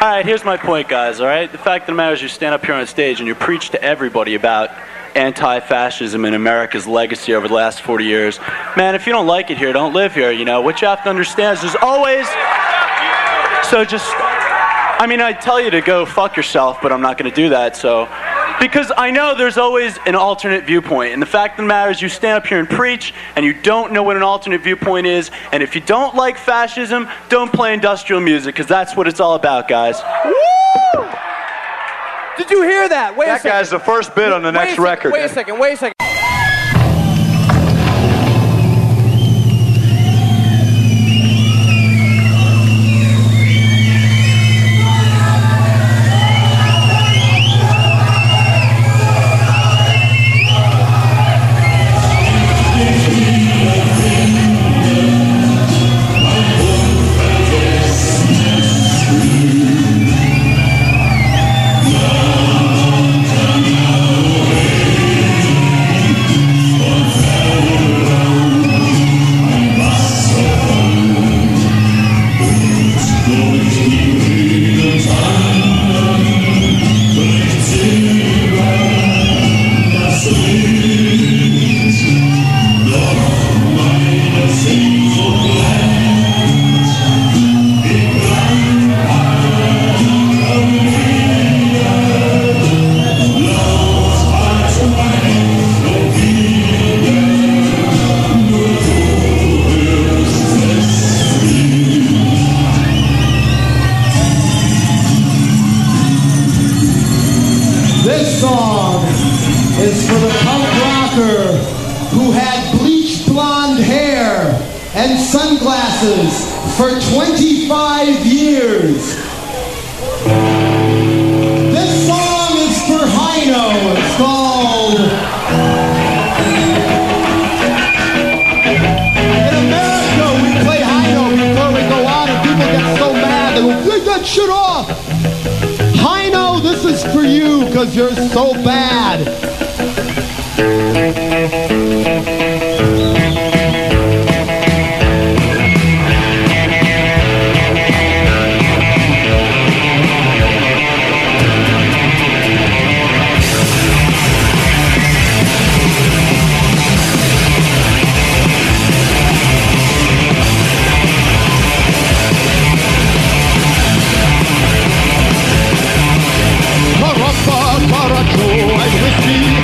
All right, here's my point, guys, all right? The fact of the matter is you stand up here on stage and you preach to everybody about anti-fascism and America's legacy over the last 40 years. Man, if you don't like it here, don't live here, you know? What you have to understand is there's always... So just... I mean, I tell you to go fuck yourself, but I'm not going to do that, so... Because I know there's always an alternate viewpoint, and the fact of the matter is you stand up here and preach, and you don't know what an alternate viewpoint is, and if you don't like fascism, don't play industrial music, because that's what it's all about, guys. Woo! Did you hear that? Wait a second. That guy's the first bit on the next record. Wait a second. This song is for the punk rocker who had bleached blonde hair and sunglasses for 25 years. This song is for Heino. It's called... In America, we play Heino before we go on, and people get so mad. They go, take that shit off! Heino, this is for you, because you're so bad. Para and whiskey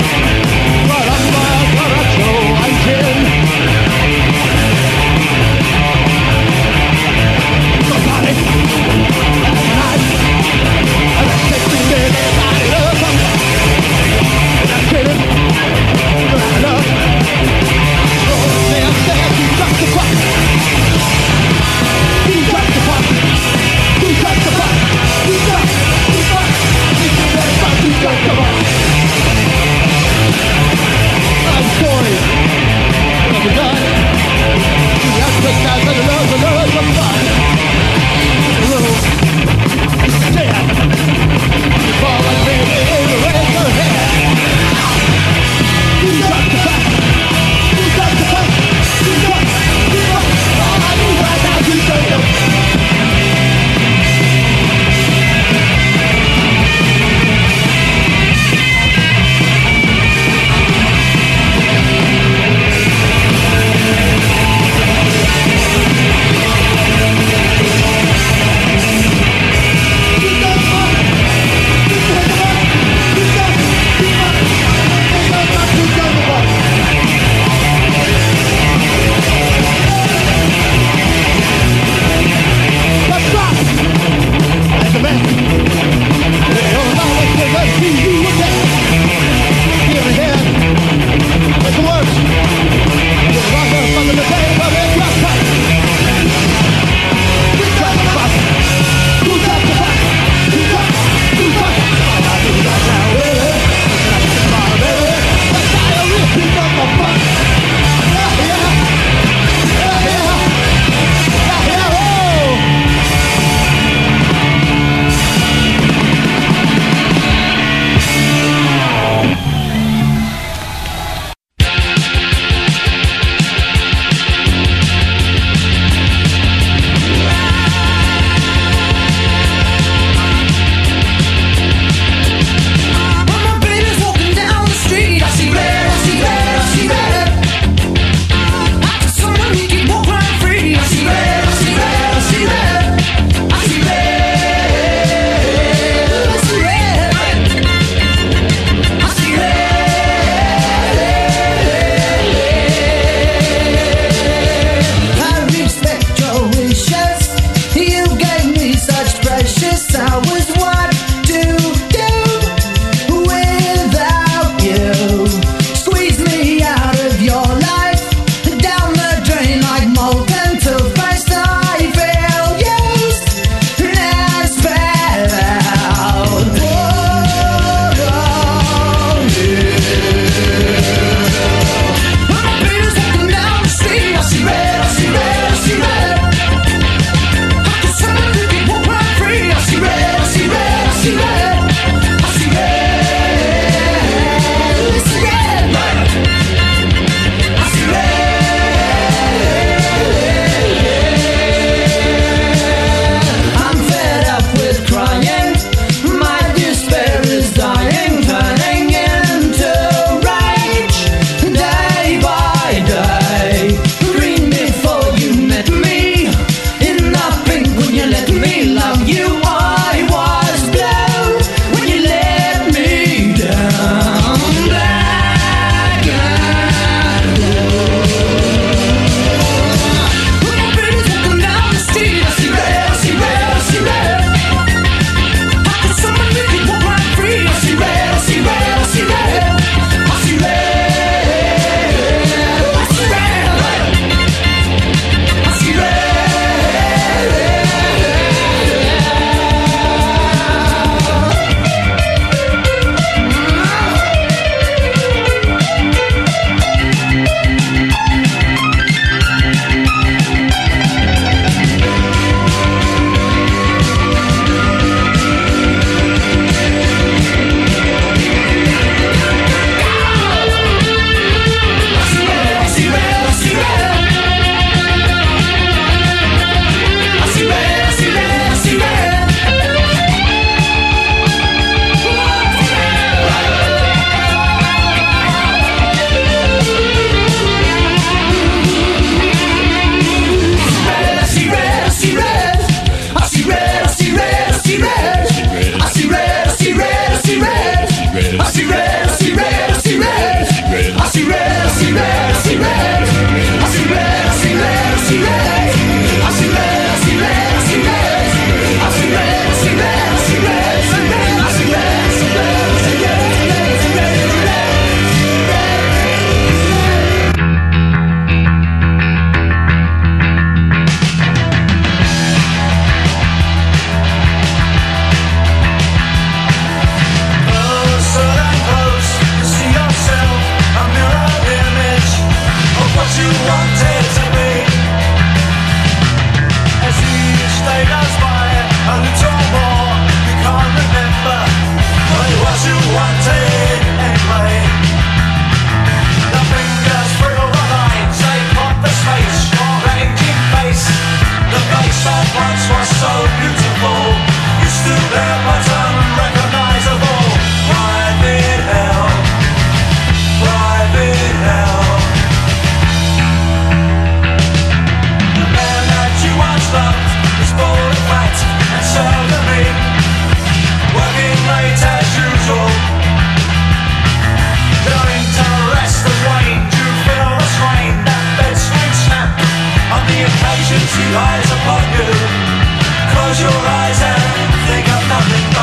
Rise upon you. Close your eyes and think of nothing but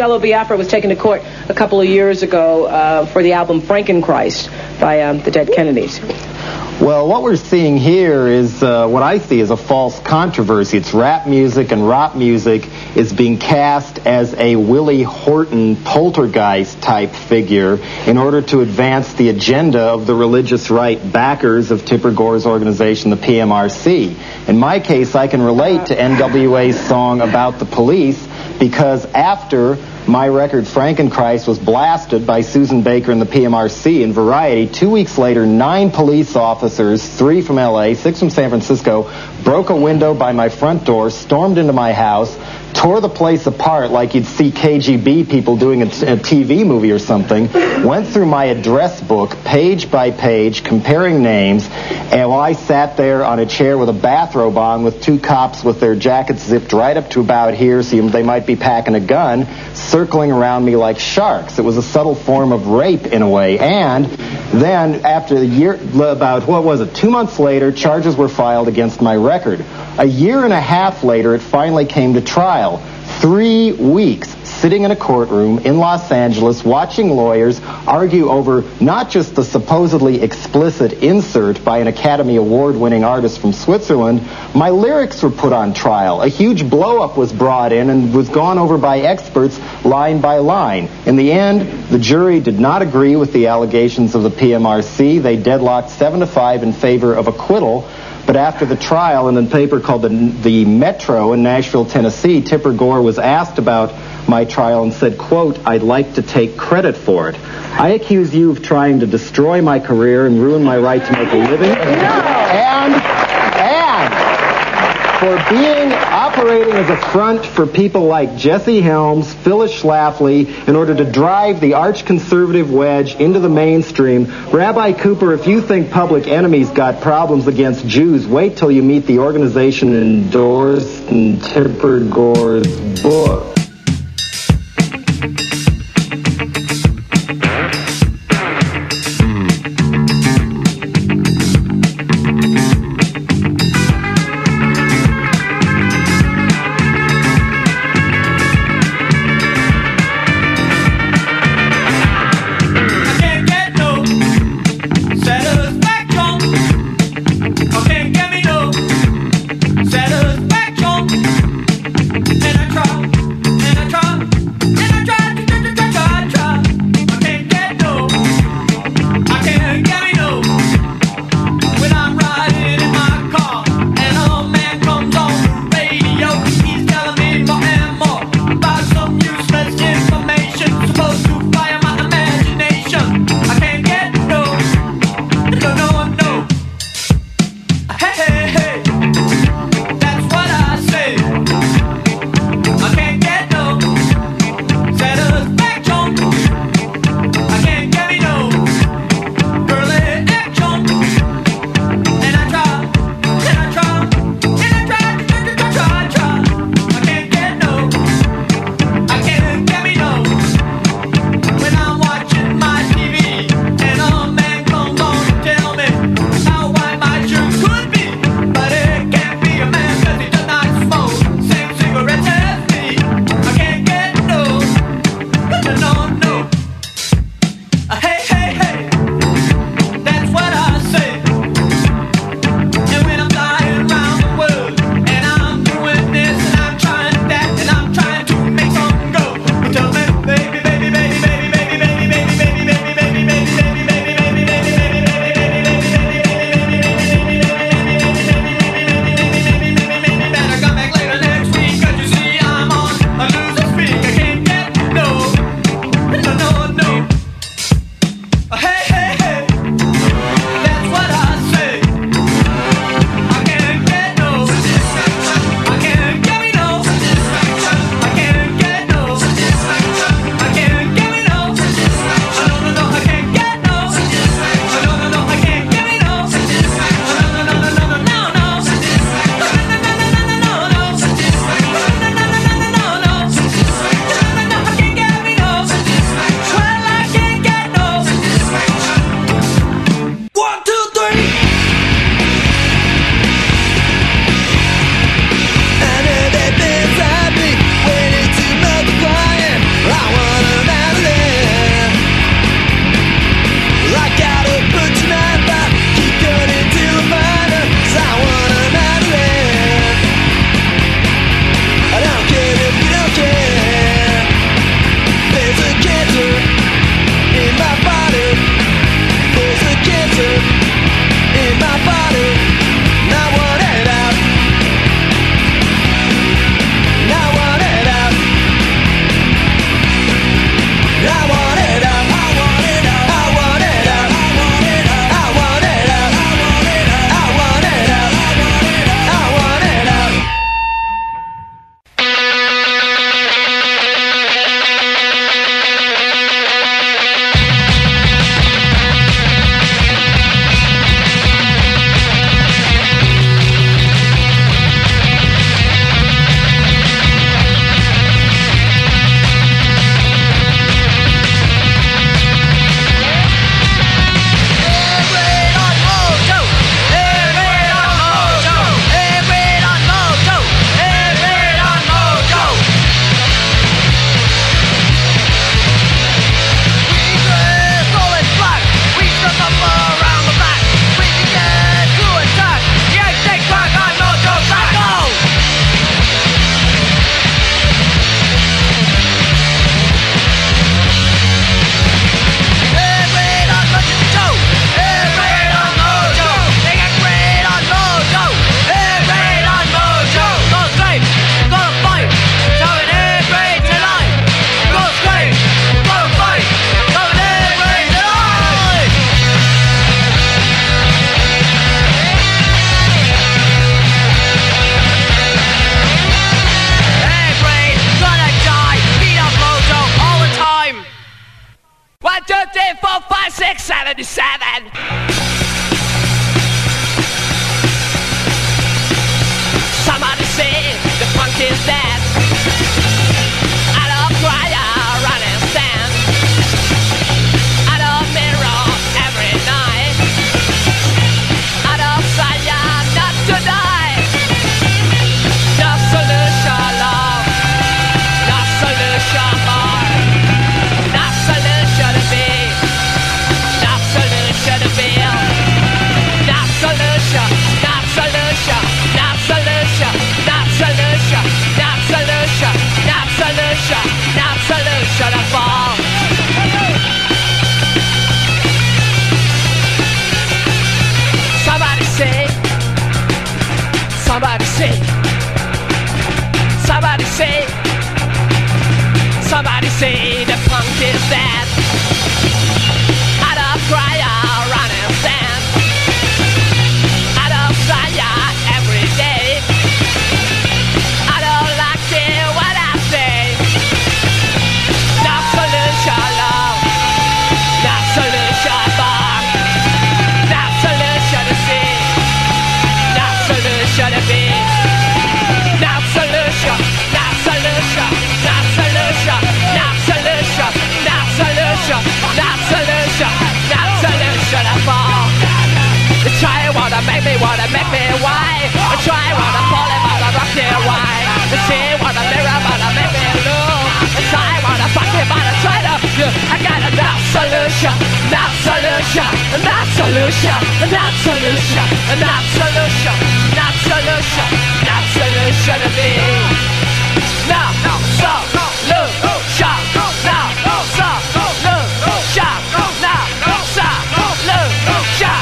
Jello Biafra was taken to court a couple of years ago for the album Frankenchrist by the Dead Kennedys. Well, what we're seeing here is what I see as a false controversy. It's rap music, and rap music is being cast as a Willie Horton poltergeist-type figure in order to advance the agenda of the religious right backers of Tipper Gore's organization, the PMRC. In my case, I can relate to NWA's song about the police because after my record, Frankenchrist, was blasted by Susan Baker and the PMRC in Variety. 2 weeks later, 9 police officers, 3 from L.A., 6 from San Francisco, broke a window by my front door, stormed into my house, tore the place apart like you'd see KGB people doing a TV movie or something, went through my address book, page by page, comparing names, and while I sat there on a chair with a bathrobe on with 2 cops with their jackets zipped right up to about here so they might be packing a gun, circling around me like sharks. It was a subtle form of rape in a way. And then after a year, about, 2 months later, charges were filed against my record. A year and a half later, it finally came to trial. 3 weeks sitting in a courtroom in Los Angeles watching lawyers argue over not just the supposedly explicit insert by an Academy Award-winning artist from Switzerland. My lyrics were put on trial. A huge blow-up was brought in and was gone over by experts line by line. In the end, the jury did not agree with the allegations of the PMRC. They deadlocked 7-5 in favor of acquittal. But after the trial, in a paper called the Metro in Nashville, Tennessee, Tipper Gore was asked about my trial and said, quote, "I'd like to take credit for it. I accuse you of trying to destroy my career and ruin my right to make a living. And for operating as a front for people like Jesse Helms, Phyllis Schlafly, in order to drive the arch-conservative wedge into the mainstream. Rabbi Cooper, if you think Public Enemy's got problems against Jews, wait till you meet the organization endorsed in Tipper Gore's book." say the punk is dead. I don't cry, I run and stand. I don't try every day. I don't like it what I say. No solution, love. No solution, bar. No solution to see. No solution to be. No solution. No solution. No solution. No solution. No solution. No solution. No solution at all. The try wanna make me why? The try wanna fall in wanna rock it why? The see wanna mirror wanna make me look. The try wanna fuck it wanna try to do. I got a no solution, no solution, no solution, no solution, no solution, no solution, no solution to me. No solution, no solution, no solution, no solution.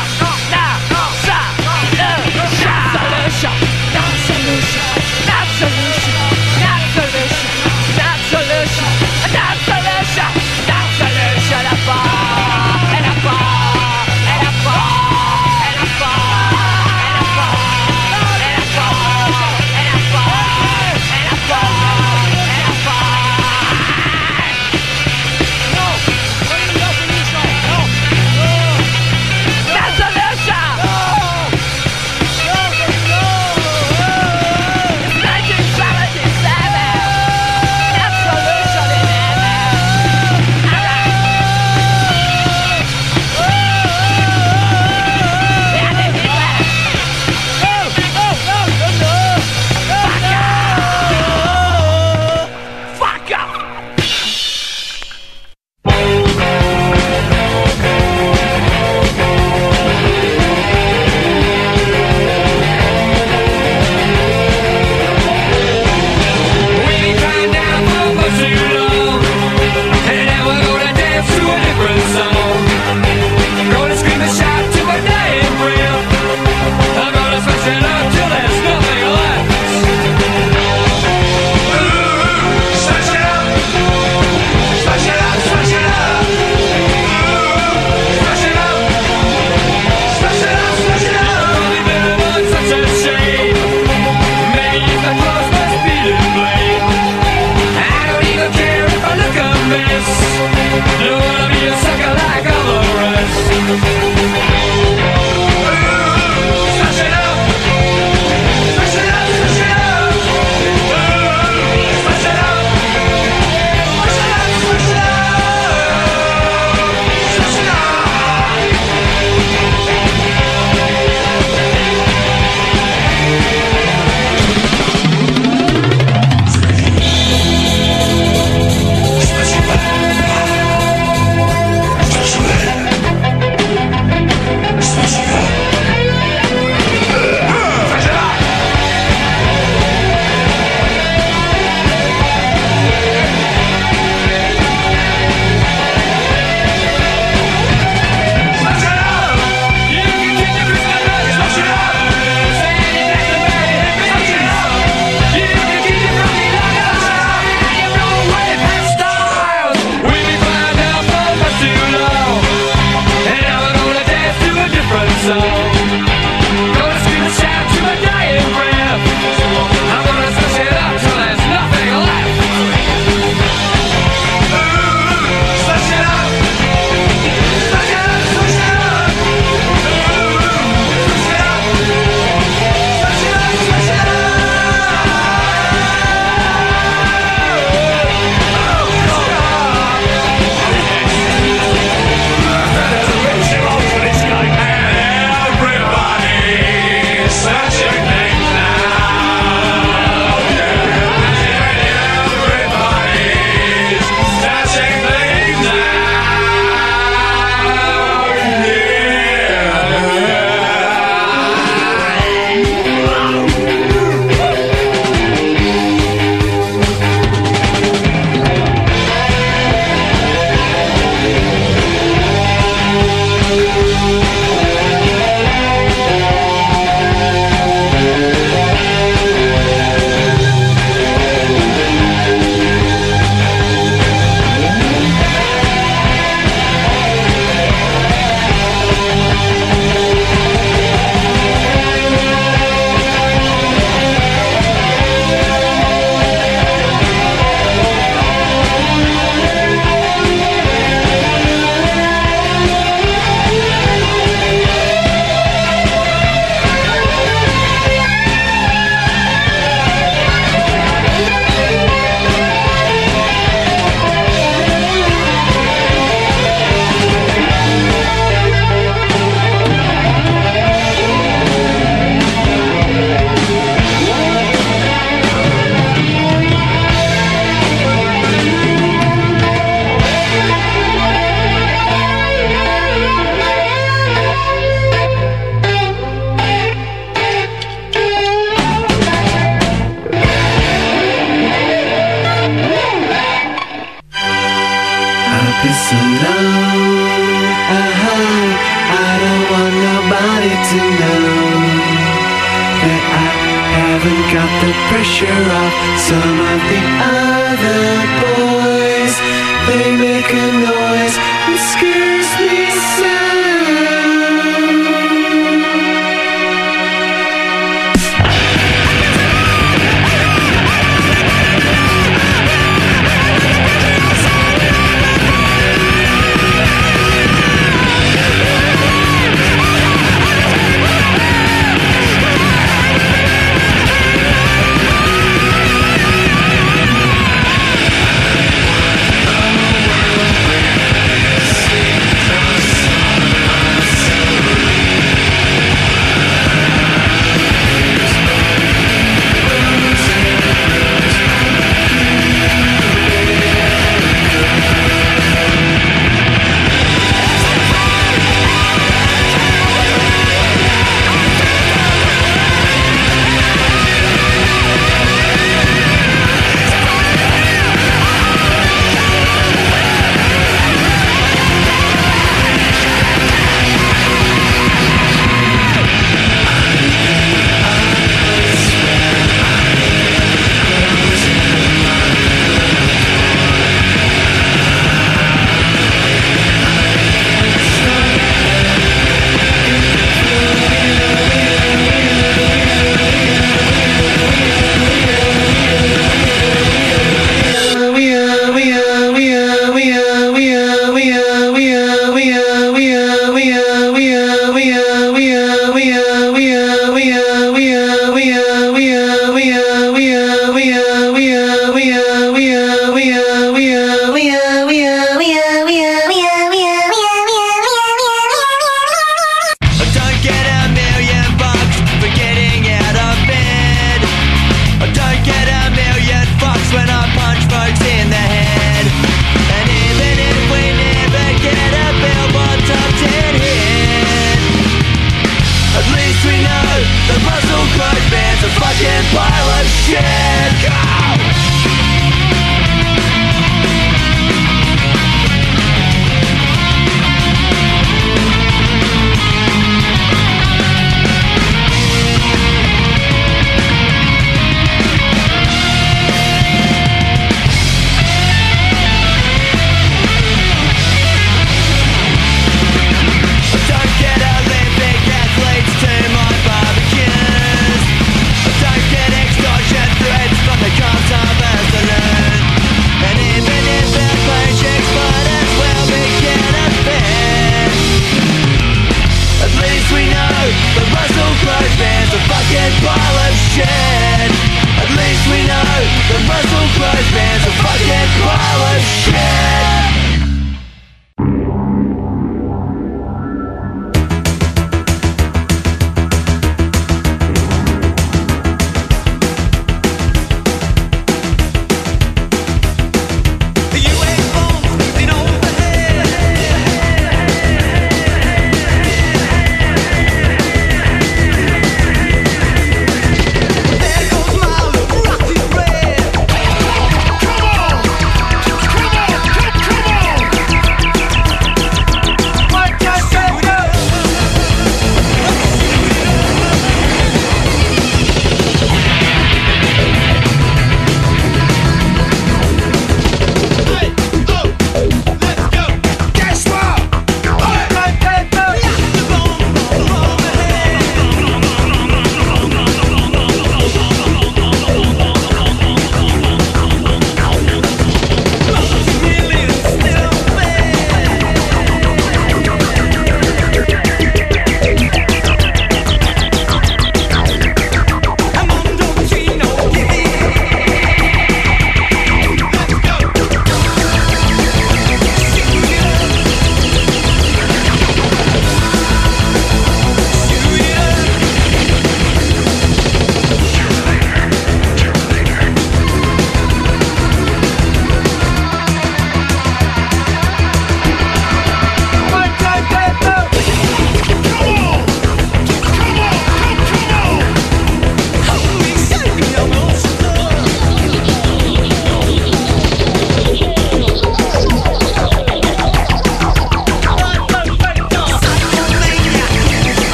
everybody to know that I haven't got the pressure of some of the other boys. They make a noise that scares me so.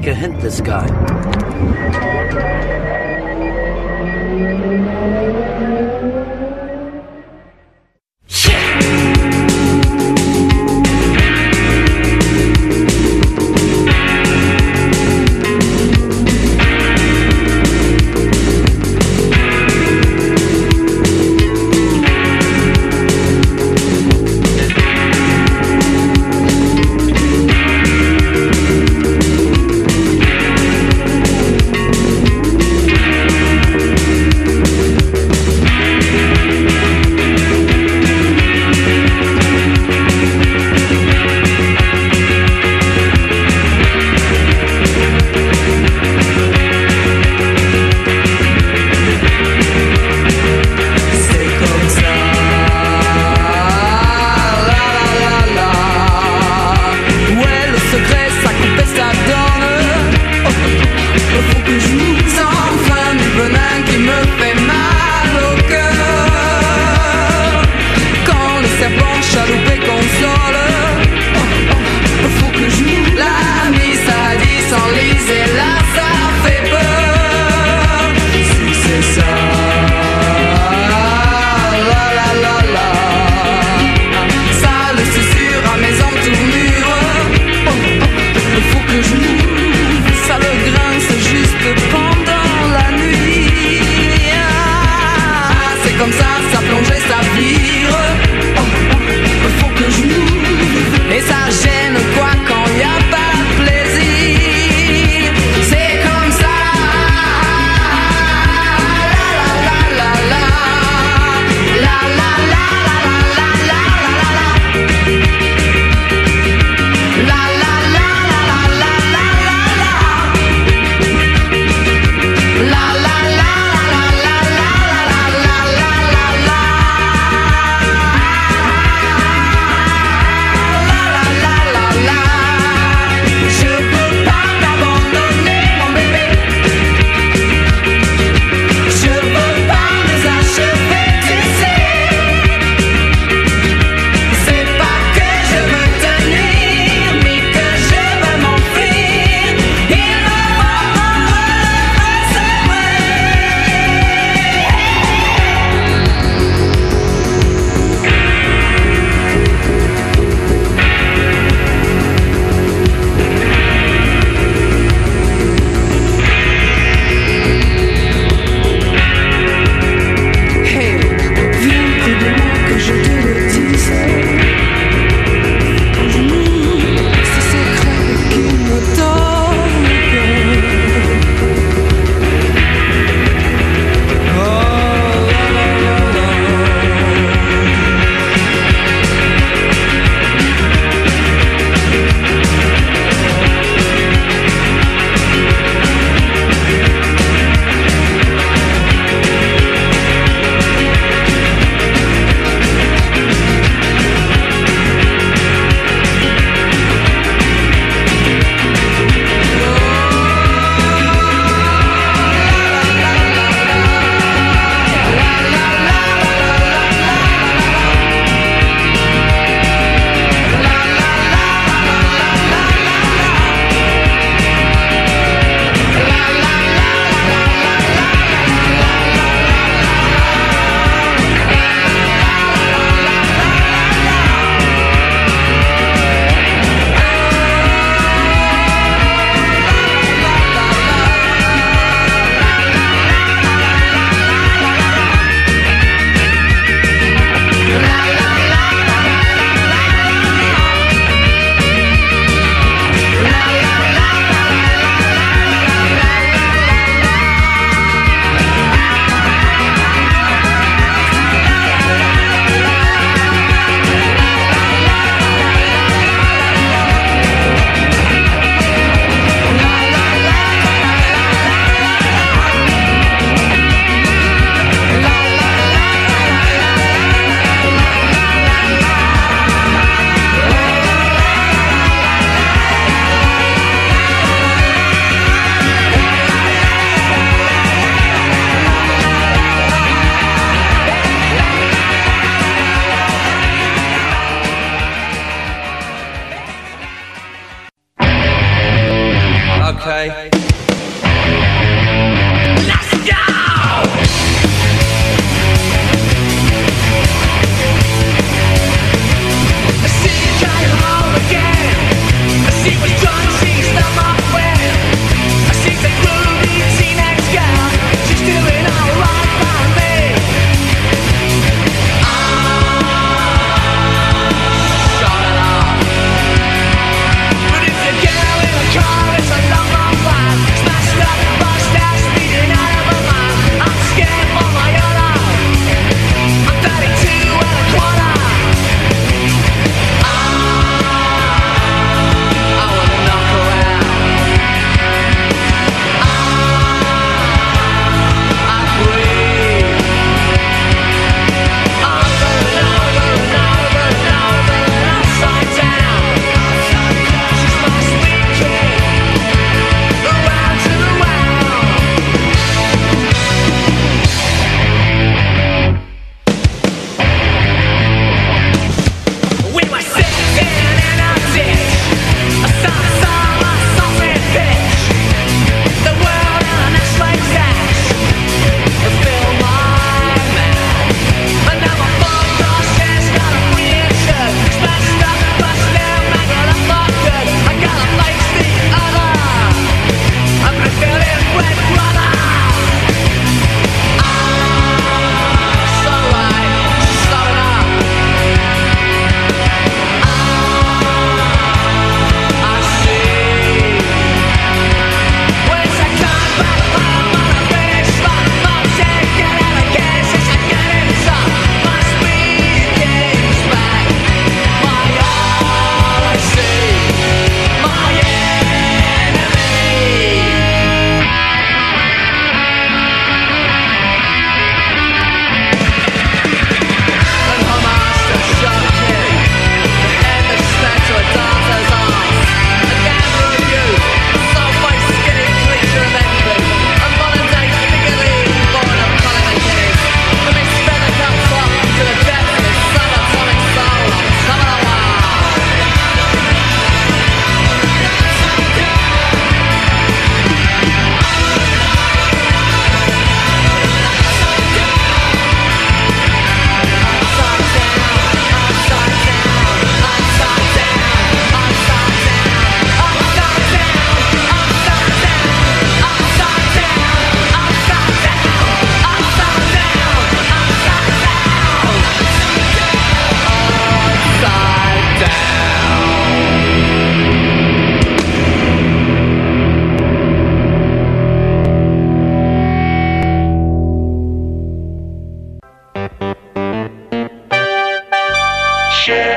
take a hint, this guy. Ça le grince juste pendant la nuit.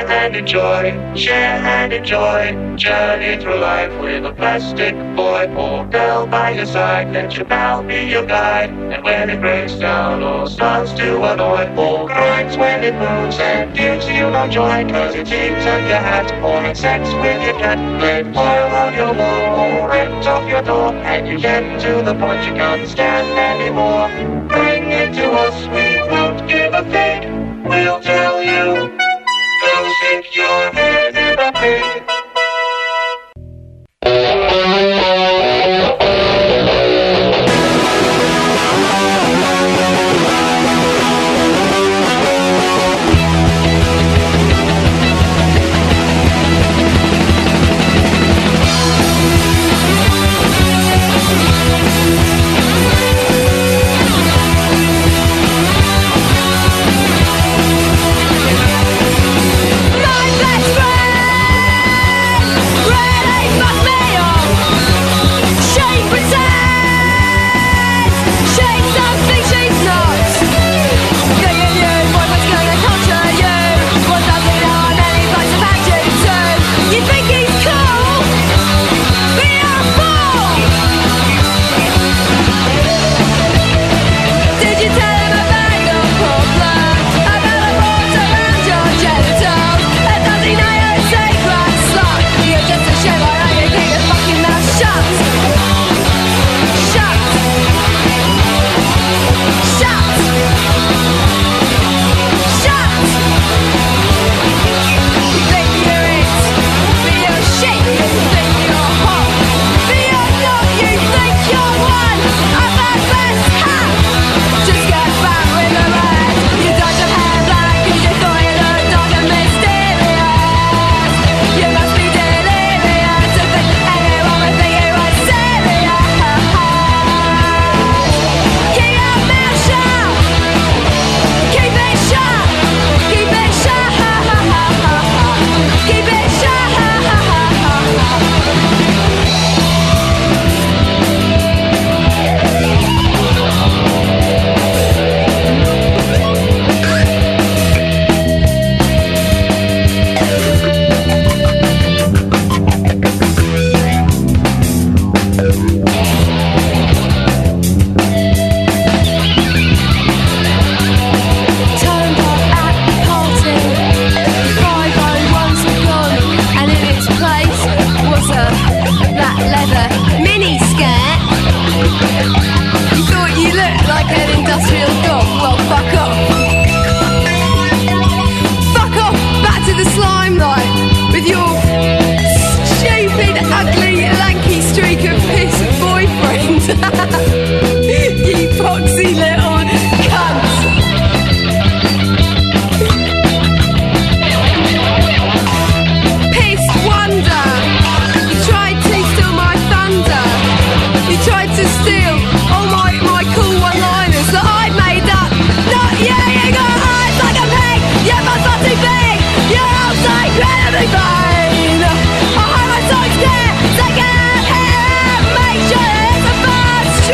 share and enjoy, share and enjoy. Journey through life with a plastic boy or girl by your side. Let your pal be your guide. And when it breaks down or starts to annoy, or grinds when it moves and gives you no joy, cause it's eats at your hat or had sex with your cat, let oil on your wall or rent off your door, and you get to the point you can't stand anymore. Bring it to us, we won't give a fig. We'll tell you, go stick your head in a pig. Make sure it's a fast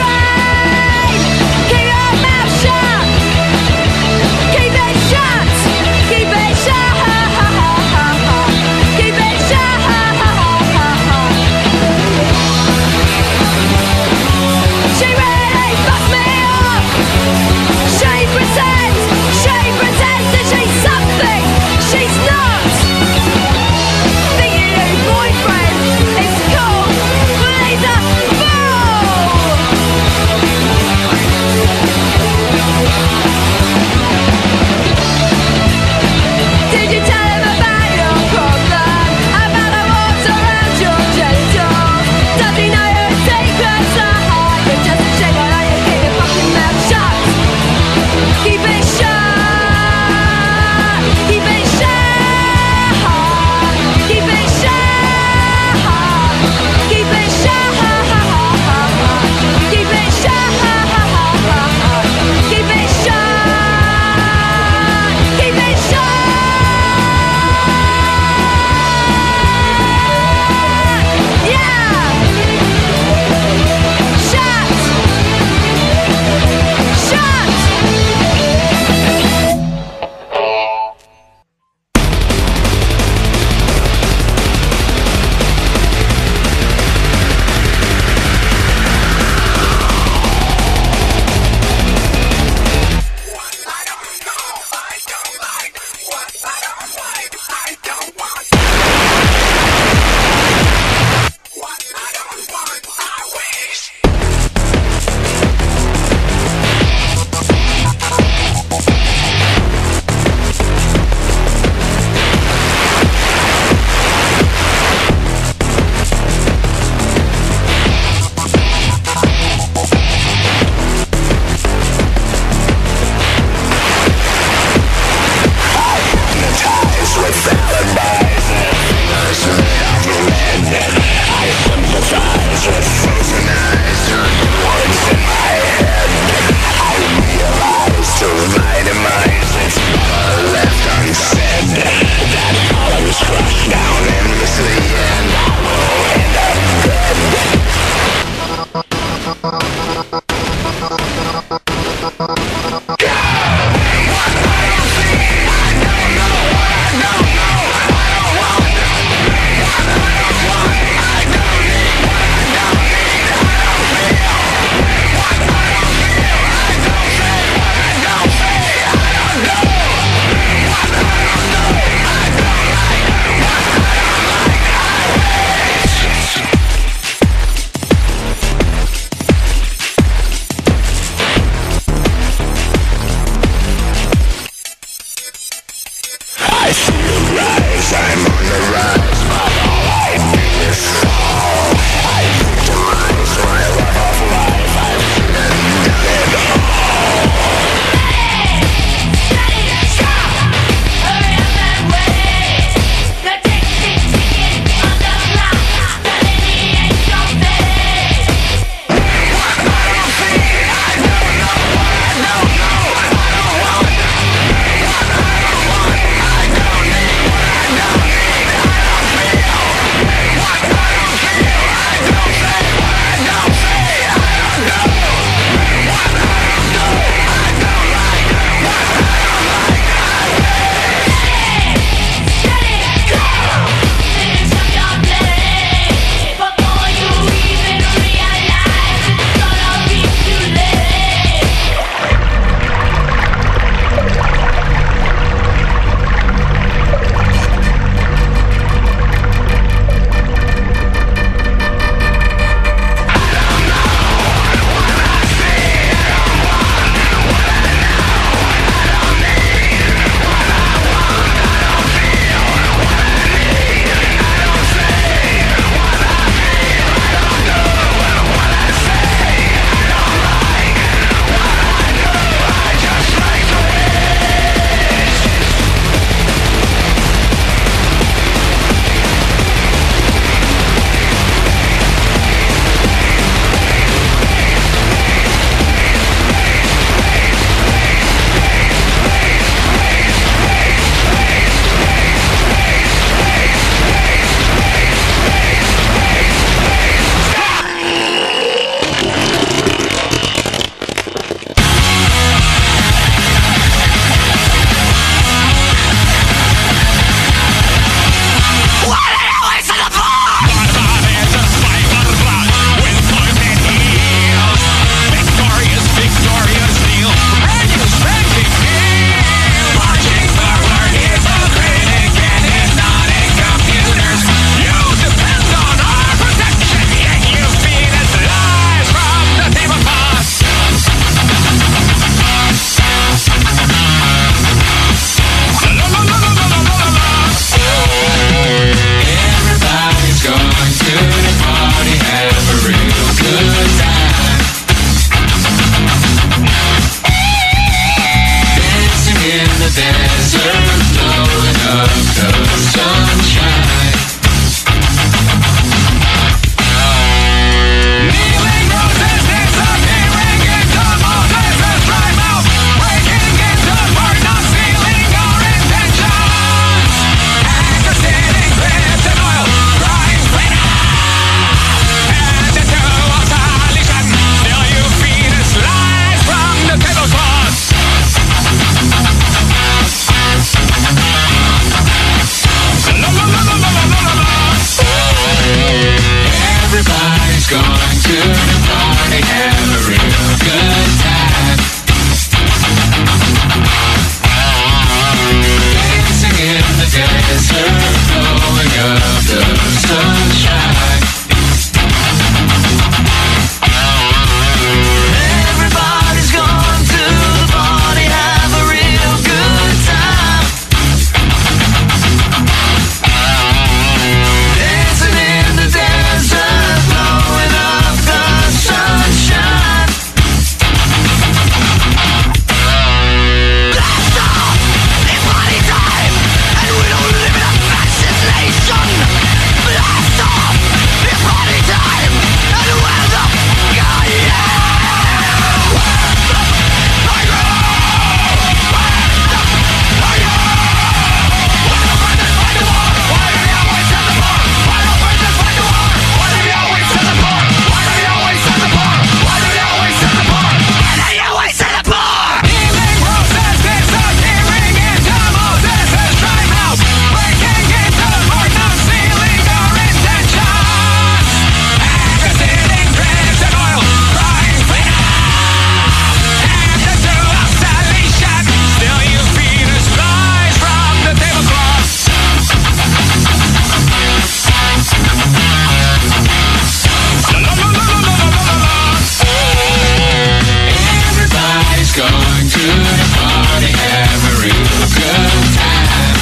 going to the party, have a real good time.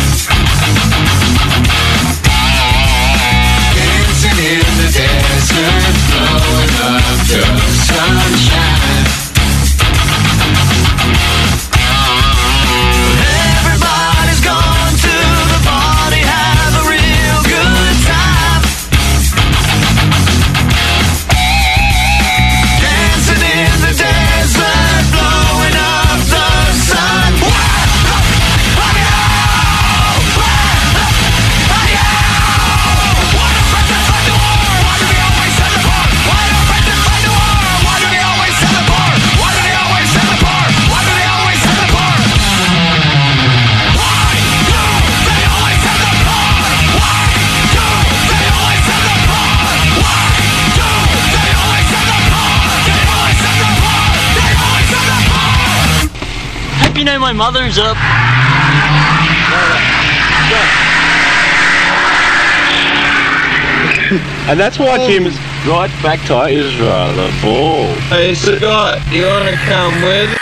Dancing in the desert, blowing up the sunshine. Everybody's going to the party, have a real good time. Dancing in the desert, blowing up the sun. You know my mother's up. And that's why Jim's right back tie is rather full. Hey Scott, you wanna come with?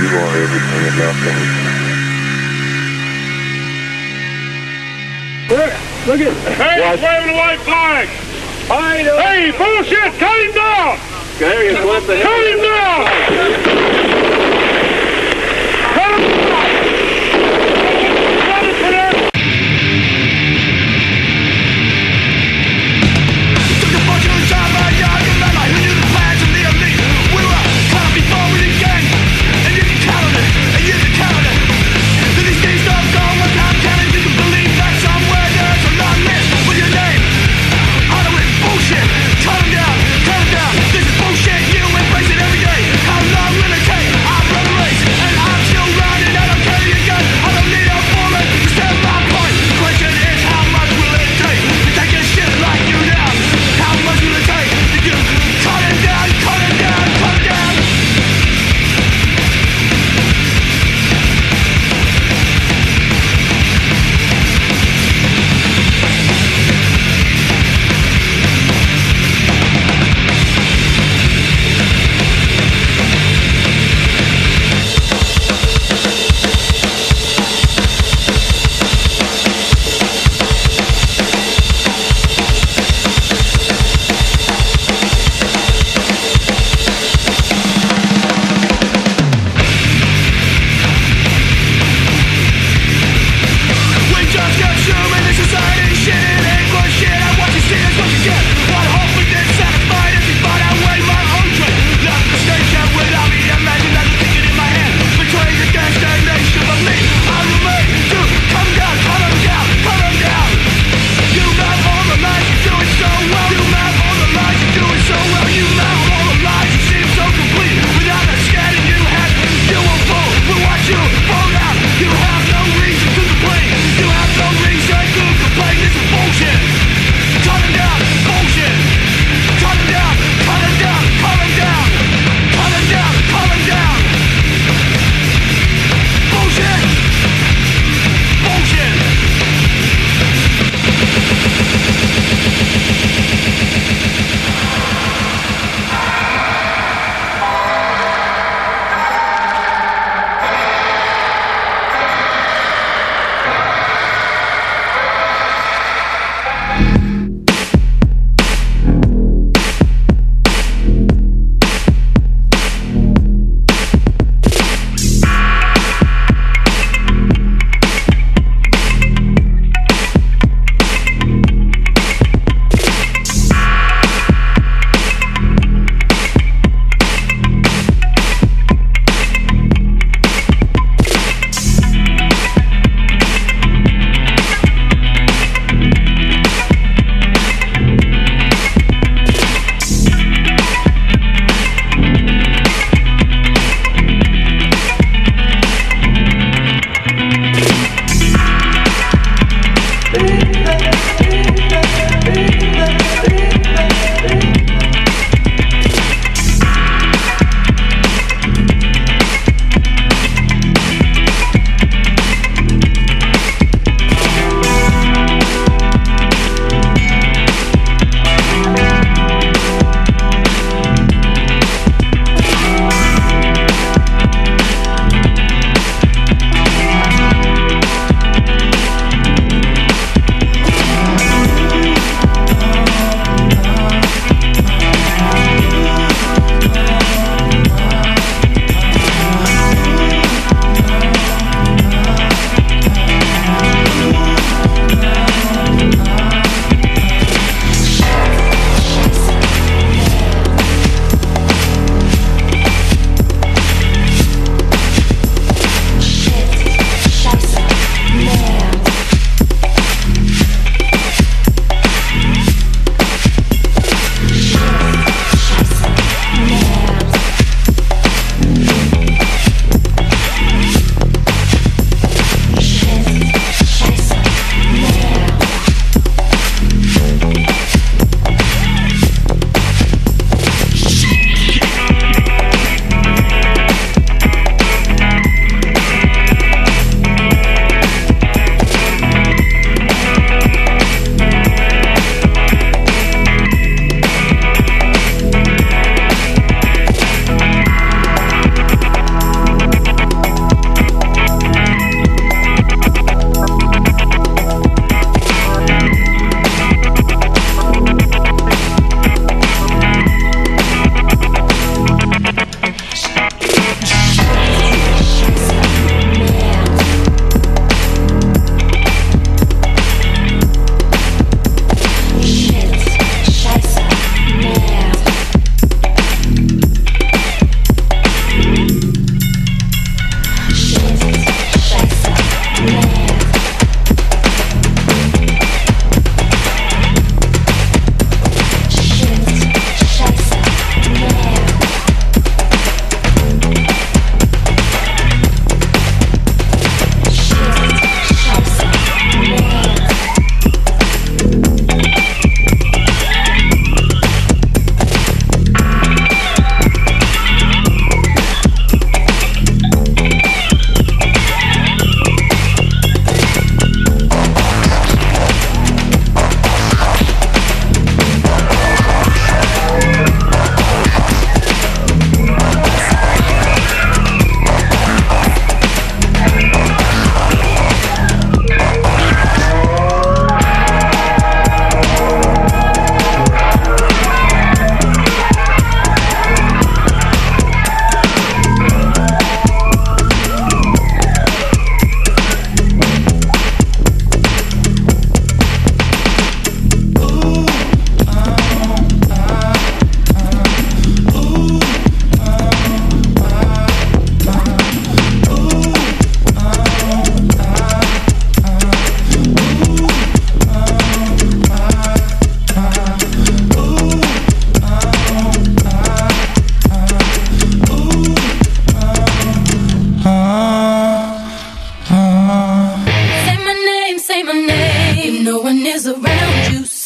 are everything and nothing. Look at. Hey, he's waving a white flag. Hey, bullshit! Cut him down! Okay, he's left the Cut him down! Cut him down! Cut him for that! Took a bunch of time by young and men. I knew the plans of the elite. We were caught up before we began, and you can count on it, and you can count on it. Till these days don't go without counting. You can believe that somewhere there's a long list with your name. Honor it, bullshit. Cut him down, cut him down. This is bullshit. You embrace it every day. How long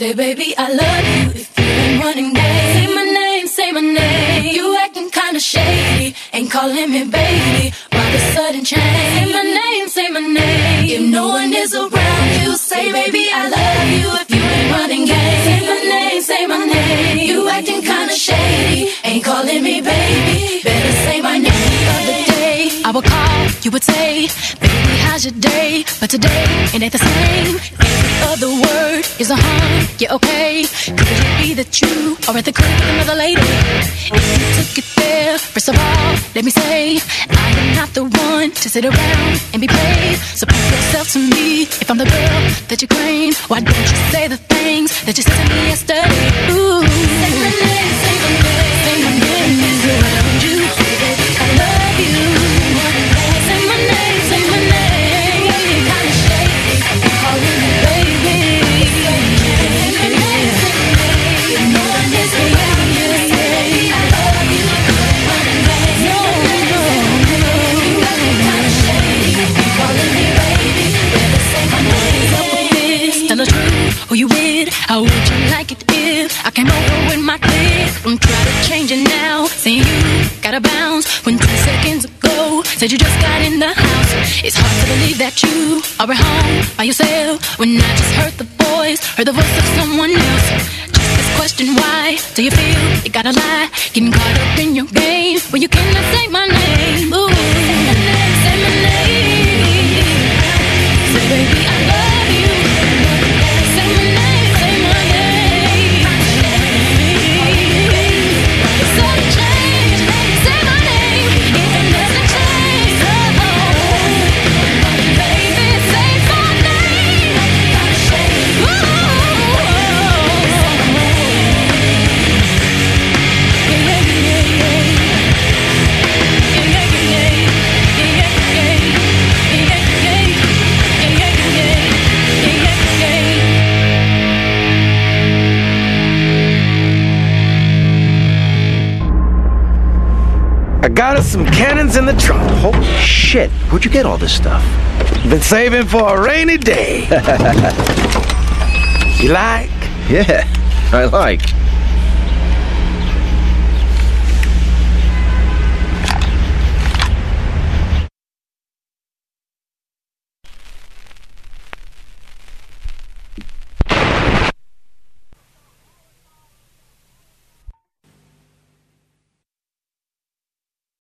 Say, baby, I love you if you ain't running game. Say my name. You acting kinda shady, ain't calling me baby. Why the sudden change? Say my name. If no one is around you, say, baby, I love you if you ain't running game. Say my name. You acting kinda shady, ain't calling me baby. Better say my name. The other day, I would call, you would say, baby, how's your day? But today, it ain't the same. Every other word is a yeah, okay. Could it be that you are at the crib with another lady? If you took it there, first of all, let me say, I am not the one to sit around and be played. So prove yourself to me. If I'm the girl that you claim, why don't you say the things that you said to me yesterday? Ooh, say my name, say my name, say my name is around you. Baby, I love you. Say my name, say my name. You're kinda shady, calling me baby. Who you with? How would you like it if I came over with my clique? Don't try to change it now. Saying you gotta bounce when 2 seconds ago said you just got in the house. It's hard to believe that you are at home by yourself when I just heard the voice of someone else. Just this question, why do you feel you gotta lie? Getting caught up in your game when you cannot say my name. Ooh, say my name, say my name. Say, baby, I love you. Say my name, say my name. It's all a change. Say my name, even there's a change. Oh, baby, say my name. I got us some cannons in the trunk. Holy shit. Where'd you get all this stuff? Been saving for a rainy day. You like? Yeah, I like.